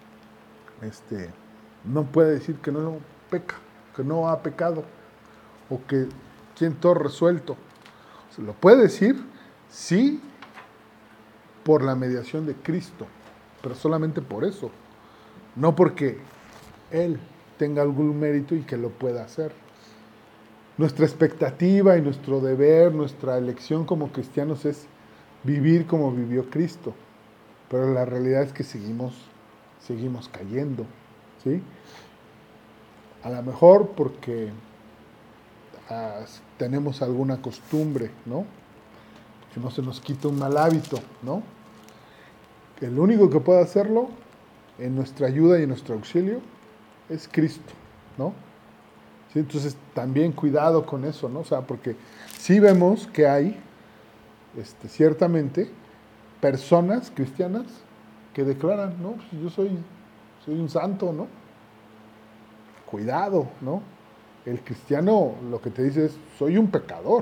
este, no puede decir que no peca, que no ha pecado, o que tiene todo resuelto. Se lo puede decir, sí, por la mediación de Cristo, pero solamente por eso, no porque Él tenga algún mérito y que lo pueda hacer. Nuestra expectativa y nuestro deber, nuestra elección como cristianos es vivir como vivió Cristo, pero la realidad es que seguimos, seguimos cayendo, ¿sí? A lo mejor porque uh, tenemos alguna costumbre, ¿no? Que no se nos quita un mal hábito, ¿no? El único que puede hacerlo en nuestra ayuda y en nuestro auxilio es Cristo, ¿no? ¿Sí? Entonces también cuidado con eso, ¿no? O sea, porque sí vemos que hay, este, ciertamente, personas cristianas que declaran, no, pues yo soy, soy un santo, ¿no? Cuidado, ¿no? El cristiano lo que te dice es, soy un pecador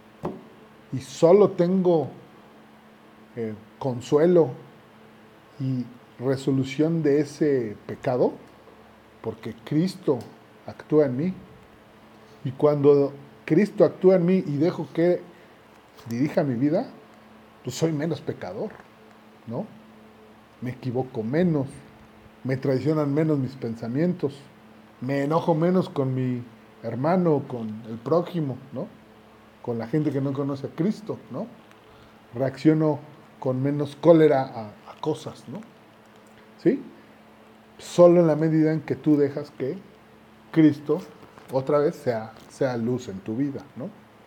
y solo tengo eh, consuelo y resolución de ese pecado porque Cristo actúa en mí. Y cuando Cristo actúa en mí y dejo que dirija mi vida, pues soy menos pecador, ¿no? Me equivoco menos, me traicionan menos mis pensamientos, me enojo menos con mi hermano, con el prójimo, ¿no? Con la gente que no conoce a Cristo, ¿no? Reacciono con menos cólera a, a cosas, ¿no? ¿Sí? Solo en la medida en que tú dejas que Cristo otra vez sea, sea luz en tu vida, ¿no?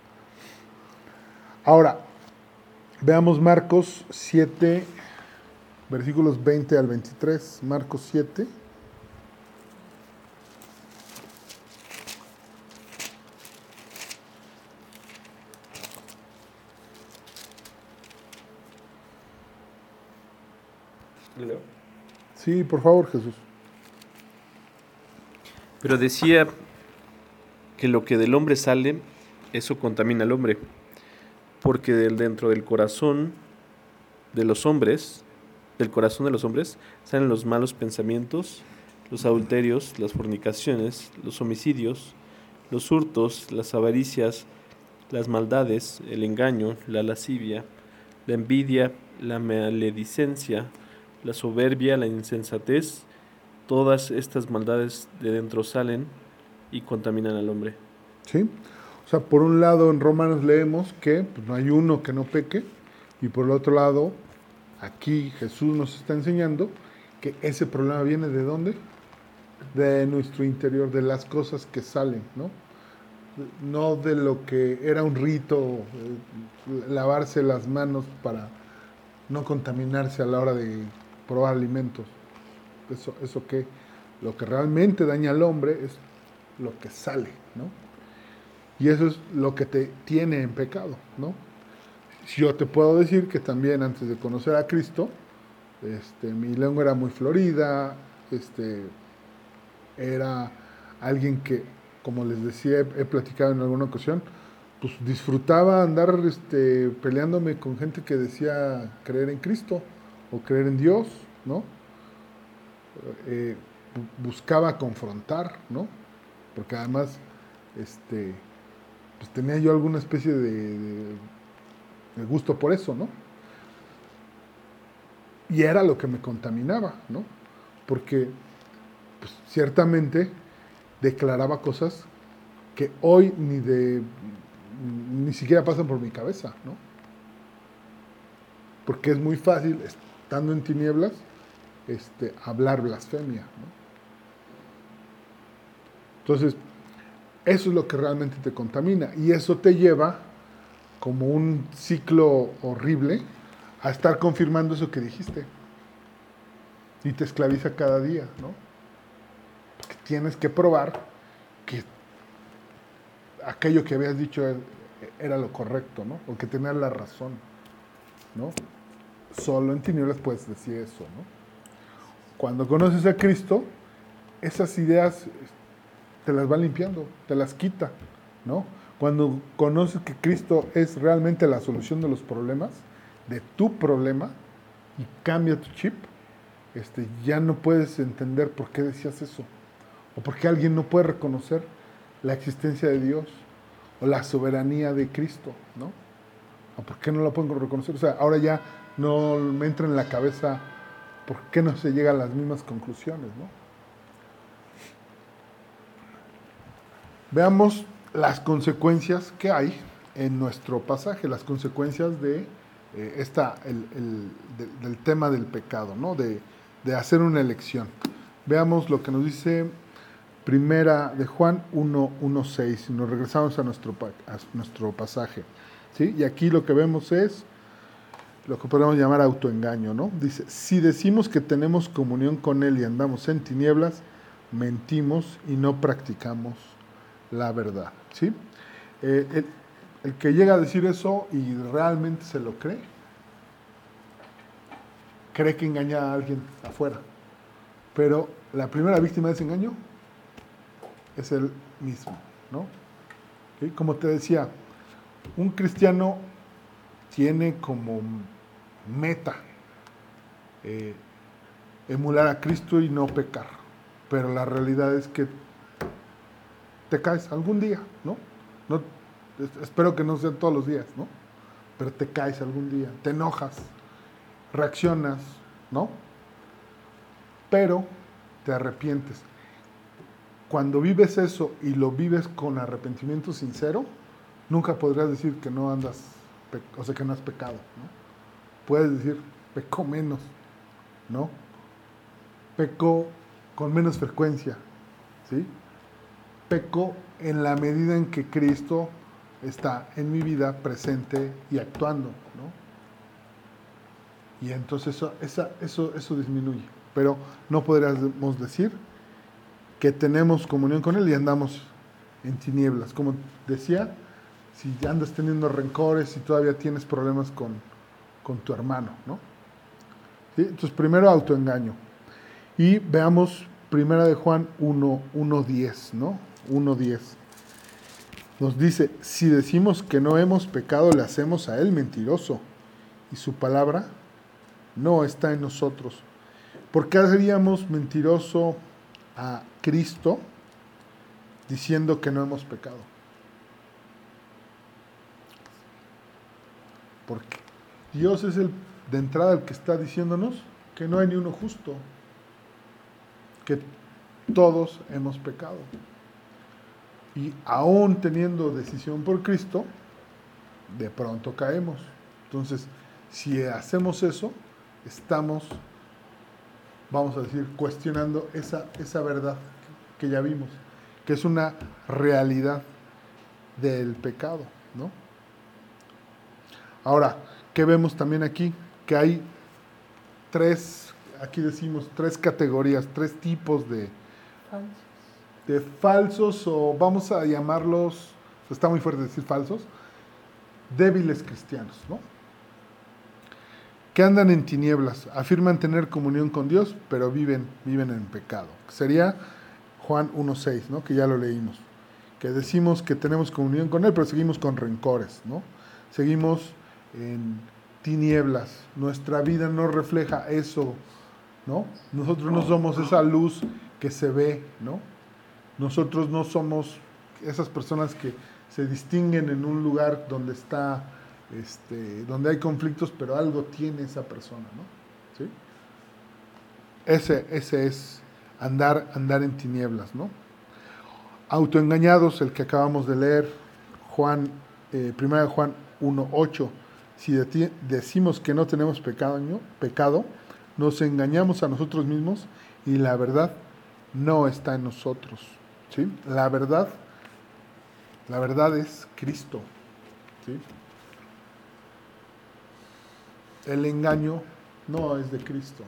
Ahora, veamos Marcos siete, versículos veinte al veintitrés. Marcos siete. Sí, por favor, Jesús. Pero decía que lo que del hombre sale, eso contamina al hombre, porque del dentro del corazón de los hombres, del corazón de los hombres, salen los malos pensamientos, los adulterios, las fornicaciones, los homicidios, los hurtos, las avaricias, las maldades, el engaño, la lascivia, la envidia, la maledicencia, la soberbia, la insensatez. Todas estas maldades de dentro salen y contaminan al hombre. Sí, o sea, por un lado en Romanos leemos que pues, no hay uno que no peque, y por el otro lado, aquí Jesús nos está enseñando que ese problema viene ¿de dónde? De nuestro interior, de las cosas que salen, ¿no? No de lo que era un rito, eh, lavarse las manos para no contaminarse a la hora de probar alimentos. Eso, eso que lo que realmente daña al hombre es lo que sale, ¿no? Y eso es lo que te tiene en pecado, ¿no? Yo te puedo decir que también antes de conocer a Cristo, este, mi lengua era muy florida, este, era alguien que, como les decía, he, he platicado en alguna ocasión, pues disfrutaba andar este, peleándome con gente que decía creer en Cristo o creer en Dios, ¿no? Eh, buscaba confrontar, ¿no? Porque además, este, pues tenía yo alguna especie de, de, de gusto por eso, ¿no? Y era lo que me contaminaba, ¿no? Porque, pues, ciertamente declaraba cosas que hoy ni de ni siquiera pasan por mi cabeza, ¿no? Porque es muy fácil estando en tinieblas, este, hablar blasfemia, ¿no? Entonces, eso es lo que realmente te contamina y eso te lleva como un ciclo horrible a estar confirmando eso que dijiste y te esclaviza cada día, ¿no? Porque tienes que probar que aquello que habías dicho era lo correcto, ¿no? O que tenías la razón, ¿no? Solo en tinieblas puedes decir eso, ¿no? Cuando conoces a Cristo, esas ideas te las va limpiando, te las quita, ¿no? Cuando conoces que Cristo es realmente la solución de los problemas, de tu problema, y cambia tu chip, este, ya no puedes entender por qué decías eso, o por qué alguien no puede reconocer la existencia de Dios, o la soberanía de Cristo, ¿no? O por qué no la pueden reconocer. O sea, ahora ya no me entra en la cabeza por qué no se llega a las mismas conclusiones, ¿no? Veamos las consecuencias que hay en nuestro pasaje, las consecuencias de eh, esta, el, el, de, del tema del pecado, ¿no? De, de hacer una elección. Veamos lo que nos dice Primera de Juan uno, uno, seis. Nos regresamos a nuestro, a nuestro pasaje, ¿sí? Y aquí lo que vemos es lo que podemos llamar autoengaño, ¿no? Dice, si decimos que tenemos comunión con Él y andamos en tinieblas, mentimos y no practicamos la verdad, ¿sí? Eh, el, el que llega a decir eso y realmente se lo cree, cree que engaña a alguien afuera, pero la primera víctima de ese engaño es él mismo, ¿no? ¿Sí? Como te decía, un cristiano tiene como meta eh, emular a Cristo y no pecar, pero la realidad es que te caes algún día, ¿no? No, espero que no sean todos los días, ¿no? Pero te caes algún día, te enojas, reaccionas, ¿no? Pero te arrepientes. Cuando vives eso y lo vives con arrepentimiento sincero, nunca podrás decir que no andas, o sea, que no has pecado, ¿no? Puedes decir, peco menos, ¿no? Peco con menos frecuencia, ¿sí? Peco en la medida en que Cristo está en mi vida presente y actuando, ¿no? Y entonces eso, esa, eso, eso disminuye. Pero no podríamos decir que tenemos comunión con Él y andamos en tinieblas. Como decía, si andas teniendo rencores, si todavía tienes problemas con, con tu hermano, ¿no? ¿Sí? Entonces, primero autoengaño. Y veamos Primera de Juan uno, uno diez, ¿no? uno diez. Nos dice, si decimos que no hemos pecado, le hacemos a Él mentiroso, y su palabra no está en nosotros. ¿Por qué haríamos mentiroso a Cristo diciendo que no hemos pecado? Porque Dios es el de entrada el que está diciéndonos que no hay ni uno justo, que todos hemos pecado. Y aún teniendo decisión por Cristo, de pronto caemos. Entonces, si hacemos eso, estamos, vamos a decir, cuestionando esa, esa verdad que ya vimos, que es una realidad del pecado, ¿no? Ahora, ¿qué vemos también aquí? Que hay tres, aquí decimos, tres categorías, tres tipos de, de falsos, o vamos a llamarlos, está muy fuerte decir falsos, débiles cristianos, ¿no? Que andan en tinieblas, afirman tener comunión con Dios, pero viven, viven en pecado. Sería Juan uno seis, ¿no? Que ya lo leímos. Que decimos que tenemos comunión con Él, pero seguimos con rencores, ¿no? Seguimos en tinieblas. Nuestra vida no refleja eso, ¿no? Nosotros no somos esa luz que se ve, ¿no? Nosotros no somos esas personas que se distinguen en un lugar donde está, este, donde hay conflictos, pero algo tiene esa persona, ¿no? ¿Sí? Ese, ese es andar, andar en tinieblas, ¿no? Autoengañados, el que acabamos de leer, Juan, eh, primera de Juan uno ocho. Si de ti decimos que no tenemos pecado, ¿no? pecado, nos engañamos a nosotros mismos y la verdad no está en nosotros, ¿sí? La verdad, la verdad es Cristo, ¿sí? El engaño no es de Cristo.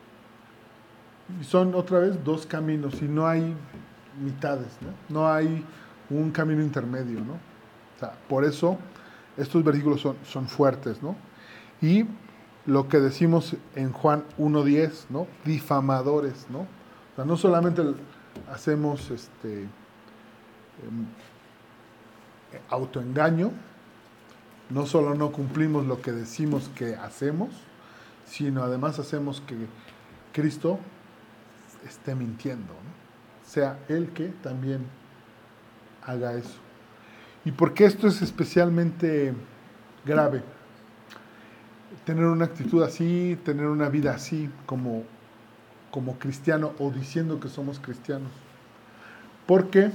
Y son otra vez dos caminos y no hay mitades, ¿no? No hay un camino intermedio, ¿no? O sea, por eso estos versículos son, son fuertes, ¿no? Y lo que decimos en Juan uno diez, ¿no? Difamadores, ¿no? O sea, no solamente hacemos este eh, autoengaño, no solo no cumplimos lo que decimos que hacemos, sino además hacemos que Cristo esté mintiendo, ¿no? Sea Él que también haga eso. ¿Y por qué esto es especialmente grave? Tener una actitud así, tener una vida así como, como cristiano o diciendo que somos cristianos. Porque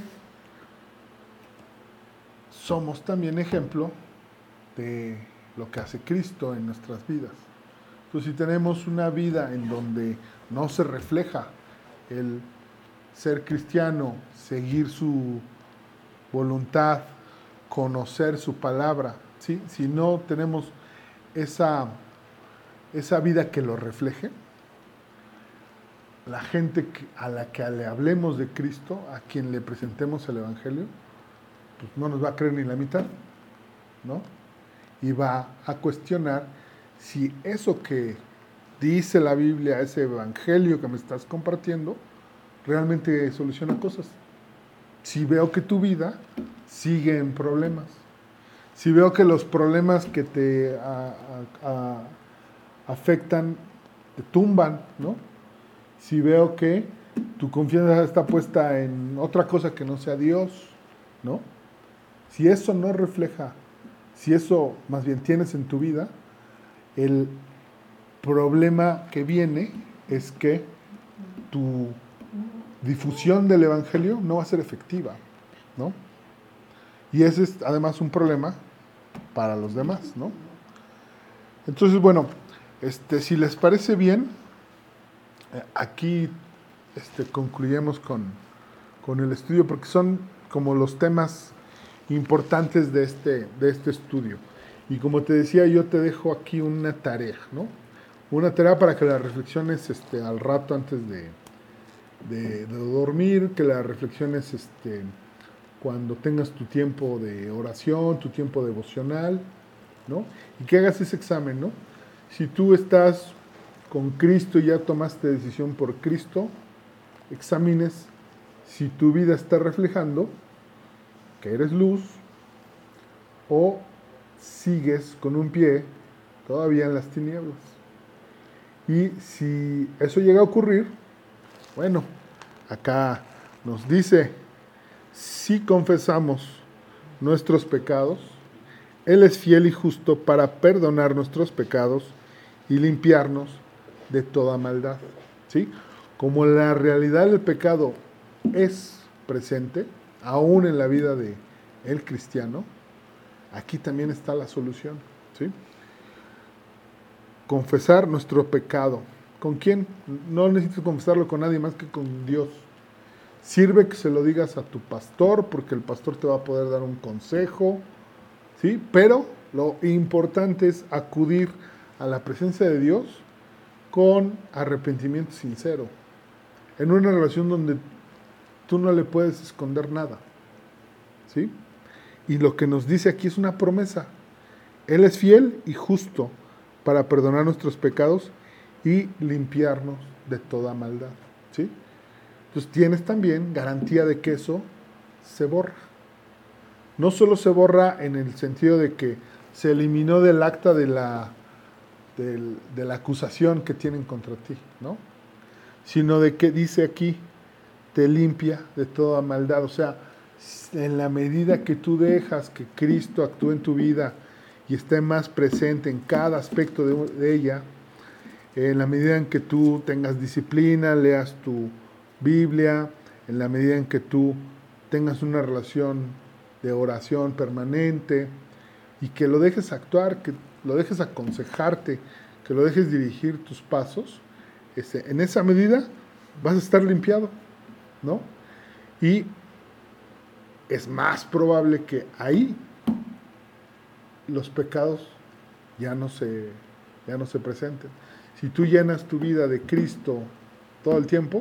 somos también ejemplo de lo que hace Cristo en nuestras vidas. Entonces, si tenemos una vida en donde no se refleja el ser cristiano, seguir su voluntad, conocer su palabra, ¿sí? Si no tenemos esa, esa vida que lo refleje, la gente que, a la que le hablemos de Cristo, a quien le presentemos el Evangelio, pues no nos va a creer ni la mitad, ¿no? Y va a cuestionar si eso que dice la Biblia, ese Evangelio que me estás compartiendo, realmente soluciona cosas. Si veo que tu vida sigue en problemas, si veo que los problemas que te a, a, a, afectan te tumban, ¿no? Si veo que tu confianza está puesta en otra cosa que no sea Dios, ¿no? Si eso no refleja, si eso más bien tienes en tu vida, el problema que viene es que tu difusión del Evangelio no va a ser efectiva, ¿no? Y ese es además un problema para los demás, ¿no? Entonces, bueno, este, si les parece bien, aquí este, concluyemos con, con el estudio, porque son como los temas importantes de este, de este estudio. Y como te decía, yo te dejo aquí una tarea, ¿no? Una tarea para que la reflexiones este, al rato antes de, de, de dormir, que la reflexiones este, cuando tengas tu tiempo de oración, tu tiempo devocional, ¿no? Y que hagas ese examen, ¿no? Si tú estás con Cristo y ya tomaste decisión por Cristo, examines si tu vida está reflejando que eres luz o sigues con un pie todavía en las tinieblas. Y si eso llega a ocurrir, bueno, acá nos dice, si confesamos nuestros pecados, Él es fiel y justo para perdonar nuestros pecados y limpiarnos de toda maldad, ¿sí? Como la realidad del pecado es presente, aún en la vida de el cristiano, aquí también está la solución, ¿sí? Confesar nuestro pecado. ¿Con quién? No necesitas confesarlo con nadie más que con Dios. Sirve que se lo digas a tu pastor, porque el pastor te va a poder dar un consejo, ¿sí? Pero lo importante es acudir a la presencia de Dios con arrepentimiento sincero, en una relación donde tú no le puedes esconder nada, ¿sí? Y lo que nos dice aquí es una promesa. Él es fiel y justo para perdonar nuestros pecados y limpiarnos de toda maldad, ¿sí? Entonces tienes también garantía de que eso se borra. No solo se borra en el sentido de que se eliminó del acta de la, del, de la acusación que tienen contra ti, ¿no? Sino de que dice aquí, te limpia de toda maldad. O sea, en la medida que tú dejas que Cristo actúe en tu vida y esté más presente en cada aspecto de, de ella, en la medida en que tú tengas disciplina, leas tu Biblia, en la medida en que tú tengas una relación de oración permanente y que lo dejes actuar, que lo dejes aconsejarte, que lo dejes dirigir tus pasos, ese, en esa medida vas a estar limpiado, ¿no? Y es más probable que ahí los pecados ya no se, ya no se presenten. Si tú llenas tu vida de Cristo todo el tiempo,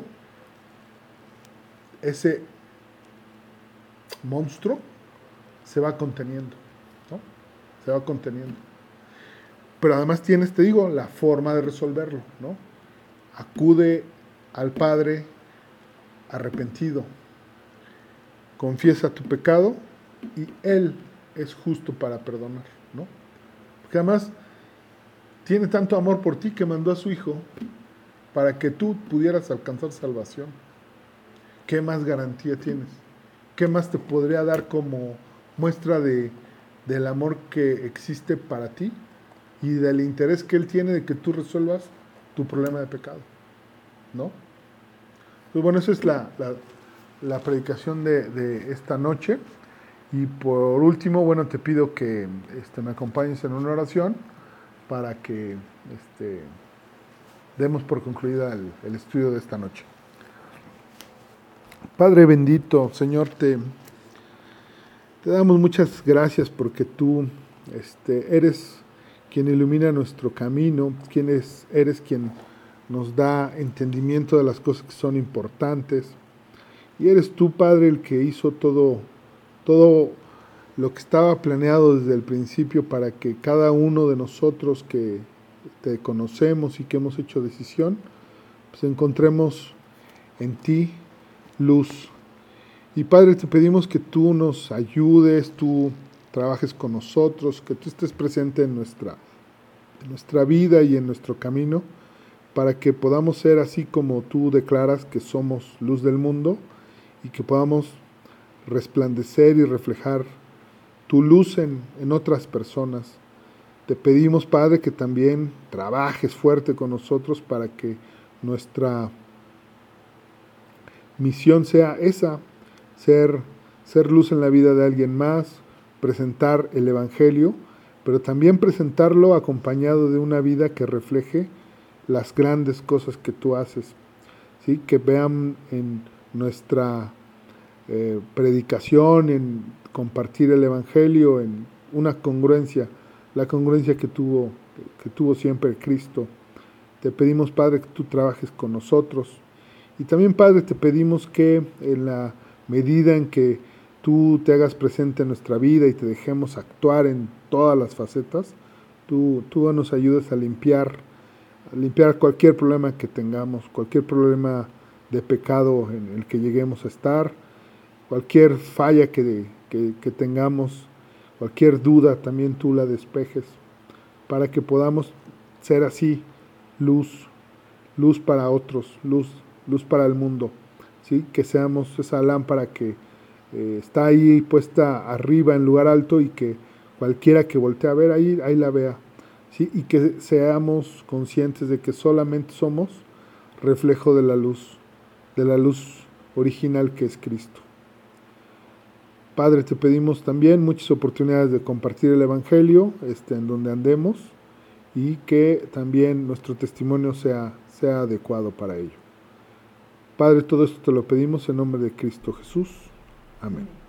ese monstruo se va conteniendo, ¿no? Se va conteniendo. Pero además tienes, te digo, la forma de resolverlo, ¿no? Acude al Padre arrepentido, confiesa tu pecado y Él es justo para perdonar, ¿no? Porque además tiene tanto amor por ti que mandó a su Hijo para que tú pudieras alcanzar salvación. ¿Qué más garantía tienes? ¿Qué más te podría dar como muestra de, del amor que existe para ti y del interés que Él tiene de que tú resuelvas tu problema de pecado, ¿no? Pues bueno, esa es la, la, la predicación de, de esta noche. Y por último, bueno, te pido que este, me acompañes en una oración para que este, demos por concluida el, el estudio de esta noche. Padre bendito, Señor, te, te damos muchas gracias porque tú este, eres quien ilumina nuestro camino, quien es, eres quien nos da entendimiento de las cosas que son importantes. Y eres tú, Padre, el que hizo todo, todo lo que estaba planeado desde el principio para que cada uno de nosotros que te conocemos y que hemos hecho decisión, pues encontremos en ti luz. Y Padre, te pedimos que tú nos ayudes, tú trabajes con nosotros, que tú estés presente en nuestra, en nuestra vida y en nuestro camino, para que podamos ser así como tú declaras que somos luz del mundo y que podamos resplandecer y reflejar tu luz en, en otras personas. Te pedimos, Padre, que también trabajes fuerte con nosotros para que nuestra misión sea esa, ser, ser luz en la vida de alguien más, presentar el Evangelio, pero también presentarlo acompañado de una vida que refleje las grandes cosas que tú haces, ¿sí? Que vean en nuestra eh, predicación, en compartir el Evangelio, en una congruencia, la congruencia que tuvo, que tuvo siempre Cristo. Te pedimos, Padre, que tú trabajes con nosotros. Y también, Padre, te pedimos que en la medida en que tú te hagas presente en nuestra vida y te dejemos actuar en todas las facetas, tú, tú nos ayudes a limpiar, a limpiar cualquier problema que tengamos, cualquier problema de pecado en el que lleguemos a estar, cualquier falla que, que, que tengamos, cualquier duda también tú la despejes, para que podamos ser así, luz, luz para otros, luz, luz para el mundo, ¿sí? Que seamos esa lámpara que eh, está ahí puesta arriba en lugar alto y que cualquiera que voltee a ver ahí, ahí la vea, ¿sí? Y que seamos conscientes de que solamente somos reflejo de la luz, de la luz original que es Cristo. Padre, te pedimos también muchas oportunidades de compartir el Evangelio este, en donde andemos y que también nuestro testimonio sea, sea adecuado para ello. Padre, todo esto te lo pedimos en nombre de Cristo Jesús. Amén.